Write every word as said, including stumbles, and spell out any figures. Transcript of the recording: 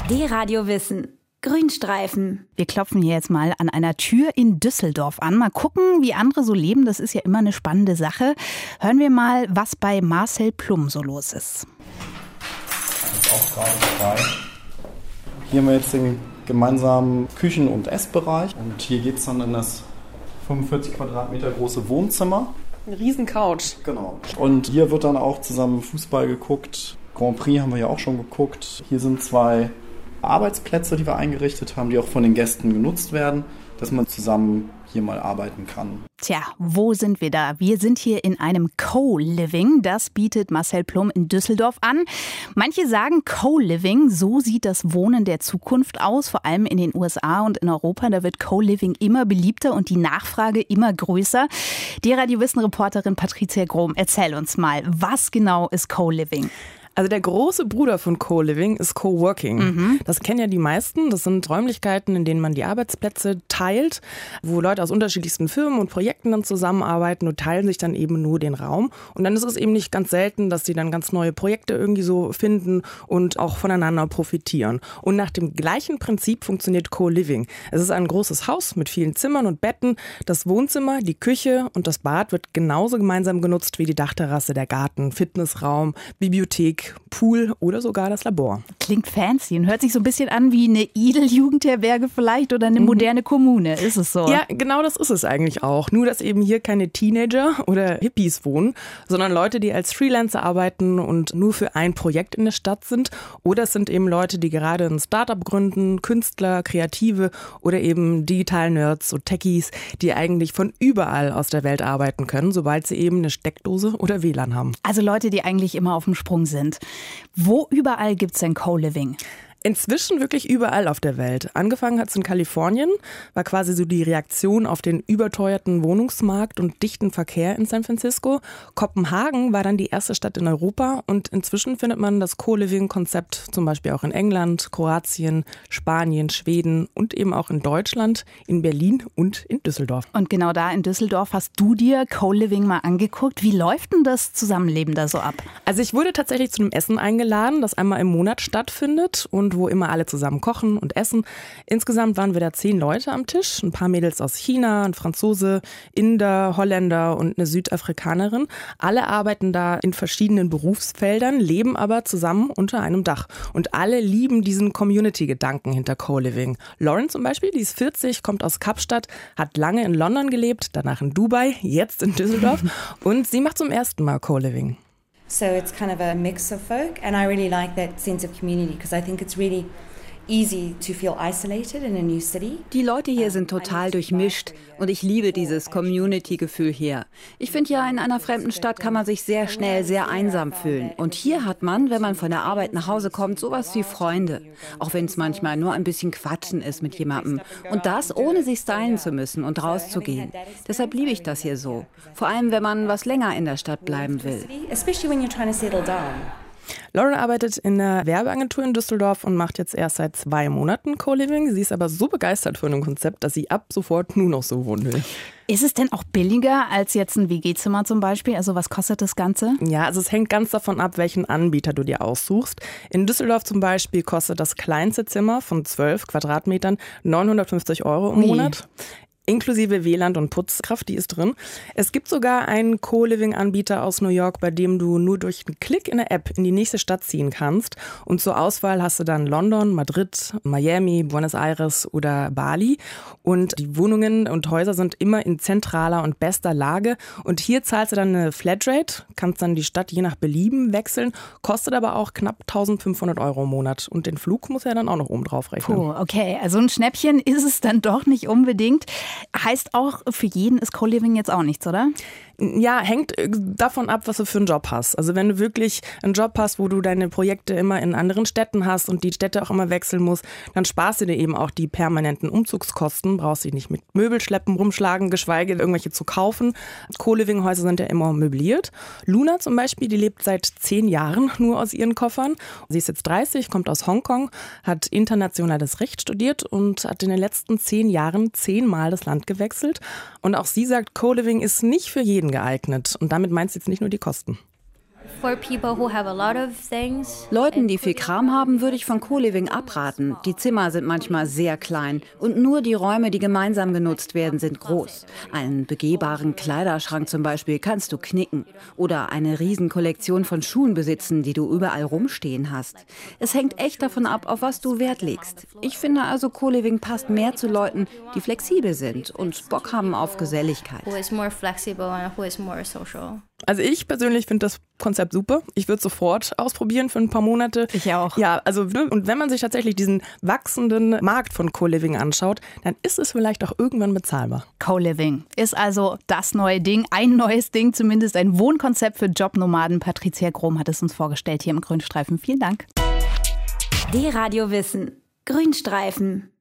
D-Radio Wissen. Grünstreifen. Wir klopfen hier jetzt mal an einer Tür in Düsseldorf an. Mal gucken, wie andere so leben. Das ist ja immer eine spannende Sache. Hören wir mal, was bei Marcel Plum so los ist. Das ist auch gerade frei. Hier haben wir jetzt den gemeinsamen Küchen- und Essbereich. Und hier geht es dann in das fünfundvierzig Quadratmeter große Wohnzimmer. Eine riesen Couch. Genau. Und hier wird dann auch zusammen Fußball geguckt. Grand Prix haben wir ja auch schon geguckt. Hier sind zwei Arbeitsplätze, die wir eingerichtet haben, die auch von den Gästen genutzt werden, dass man zusammen hier mal arbeiten kann. Tja, wo sind wir da? Wir sind hier in einem Co-Living. Das bietet Marcel Plum in Düsseldorf an. Manche sagen Co-Living, so sieht das Wohnen der Zukunft aus, vor allem in den U S A und in Europa. Da wird Co-Living immer beliebter und die Nachfrage immer größer. Die Radio-Wissen-Reporterin Patricia Grom, erzähl uns mal, was genau ist Co-Living? Also der große Bruder von Co-Living ist Coworking. Mhm. Das kennen ja die meisten. Das sind Räumlichkeiten, in denen man die Arbeitsplätze teilt, wo Leute aus unterschiedlichsten Firmen und Projekten dann zusammenarbeiten und teilen sich dann eben nur den Raum. Und dann ist es eben nicht ganz selten, dass sie dann ganz neue Projekte irgendwie so finden und auch voneinander profitieren. Und nach dem gleichen Prinzip funktioniert Co-Living. Es ist ein großes Haus mit vielen Zimmern und Betten. Das Wohnzimmer, die Küche und das Bad wird genauso gemeinsam genutzt wie die Dachterrasse, der Garten, Fitnessraum, Bibliothek, Pool oder sogar das Labor. Klingt fancy und hört sich so ein bisschen an wie eine Idel-Jugendherberge vielleicht oder eine moderne Kommune. Ist es so? Ja, genau das ist es eigentlich auch. Nur, dass eben hier keine Teenager oder Hippies wohnen, sondern Leute, die als Freelancer arbeiten und nur für ein Projekt in der Stadt sind. Oder es sind eben Leute, die gerade ein Startup gründen, Künstler, Kreative oder eben Digital-Nerds, so Techies, die eigentlich von überall aus der Welt arbeiten können, sobald sie eben eine Steckdose oder W L A N haben. Also Leute, die eigentlich immer auf dem Sprung sind. Wo überall gibt es denn Co-Living? Inzwischen wirklich überall auf der Welt. Angefangen hat es in Kalifornien, war quasi so die Reaktion auf den überteuerten Wohnungsmarkt und dichten Verkehr in San Francisco. Kopenhagen war dann die erste Stadt in Europa und inzwischen findet man das Co-Living-Konzept zum Beispiel auch in England, Kroatien, Spanien, Schweden und eben auch in Deutschland, in Berlin und in Düsseldorf. Und genau da in Düsseldorf hast du dir Co-Living mal angeguckt. Wie läuft denn das Zusammenleben da so ab? Also ich wurde tatsächlich zu einem Essen eingeladen, das einmal im Monat stattfindet und wo immer alle zusammen kochen und essen. Insgesamt waren wir da zehn Leute am Tisch, ein paar Mädels aus China, ein Franzose, Inder, Holländer und eine Südafrikanerin. Alle arbeiten da in verschiedenen Berufsfeldern, leben aber zusammen unter einem Dach. Und alle lieben diesen Community-Gedanken hinter Co-Living. Lauren zum Beispiel, die ist vierzig, kommt aus Kapstadt, hat lange in London gelebt, danach in Dubai, jetzt in Düsseldorf und sie macht zum ersten Mal Co-Living. So it's kind of a mix of folk, and I really like that sense of community because I think it's really easy to feel isolated in a new city. Die Leute hier sind total durchmischt und ich liebe dieses Community-Gefühl hier. Ich finde ja, in einer fremden Stadt kann man sich sehr schnell sehr einsam fühlen. Und hier hat man, wenn man von der Arbeit nach Hause kommt, sowas wie Freunde. Auch wenn es manchmal nur ein bisschen Quatschen ist mit jemandem. Und das, ohne sich stylen zu müssen und rauszugehen. Deshalb liebe ich das hier so. Vor allem, wenn man was länger in der Stadt bleiben will. Especially when you're trying to settle down. Lauren arbeitet in einer Werbeagentur in Düsseldorf und macht jetzt erst seit zwei Monaten Co-Living. Sie ist aber so begeistert von dem Konzept, dass sie ab sofort nur noch so wohnen will. Ist es denn auch billiger als jetzt ein W G-Zimmer zum Beispiel? Also was kostet das Ganze? Ja, also es hängt ganz davon ab, welchen Anbieter du dir aussuchst. In Düsseldorf zum Beispiel kostet das kleinste Zimmer von zwölf Quadratmetern neunhundertfünfzig Euro im Monat. Inklusive W L A N und Putzkraft, die ist drin. Es gibt sogar einen Co-Living-Anbieter aus New York, bei dem du nur durch einen Klick in der App in die nächste Stadt ziehen kannst. Und zur Auswahl hast du dann London, Madrid, Miami, Buenos Aires oder Bali. Und die Wohnungen und Häuser sind immer in zentraler und bester Lage. Und hier zahlst du dann eine Flatrate, kannst dann die Stadt je nach Belieben wechseln, kostet aber auch knapp eintausendfünfhundert Euro im Monat. Und den Flug muss er dann auch noch oben drauf rechnen. Puh, okay, also ein Schnäppchen ist es dann doch nicht unbedingt. Heißt auch, für jeden ist Co-Living jetzt auch nichts, oder? Ja, hängt davon ab, was du für einen Job hast. Also wenn du wirklich einen Job hast, wo du deine Projekte immer in anderen Städten hast und die Städte auch immer wechseln musst, dann sparst du dir eben auch die permanenten Umzugskosten, brauchst dich nicht mit Möbelschleppen rumschlagen, geschweige irgendwelche zu kaufen. Co-Living-Häuser sind ja immer möbliert. Luna zum Beispiel, die lebt seit zehn Jahren nur aus ihren Koffern. Sie ist jetzt dreißig, kommt aus Hongkong, hat internationales Recht studiert und hat in den letzten zehn Jahren zehnmal das Land gewechselt. Und auch sie sagt, Co-Living ist nicht für jeden geeignet. Und damit meinst du jetzt nicht nur die Kosten. Leuten, die viel Kram haben, würde ich von Co-Living abraten. Die Zimmer sind manchmal sehr klein und nur die Räume, die gemeinsam genutzt werden, sind groß. Einen begehbaren Kleiderschrank zum Beispiel kannst du knicken. Oder eine Riesenkollektion von Schuhen besitzen, die du überall rumstehen hast. Es hängt echt davon ab, auf was du Wert legst. Ich finde also, Co-Living passt mehr zu Leuten, die flexibel sind und Bock haben auf Geselligkeit. Also ich persönlich finde das Konzept super. Ich würde es sofort ausprobieren für ein paar Monate. Ich auch. Ja, also und wenn man sich tatsächlich diesen wachsenden Markt von Co-Living anschaut, dann ist es vielleicht auch irgendwann bezahlbar. Co-Living ist also das neue Ding, ein neues Ding, zumindest ein Wohnkonzept für Jobnomaden. Patricia Grohm hat es uns vorgestellt hier im Grünstreifen. Vielen Dank. D-Radio Wissen. Grünstreifen.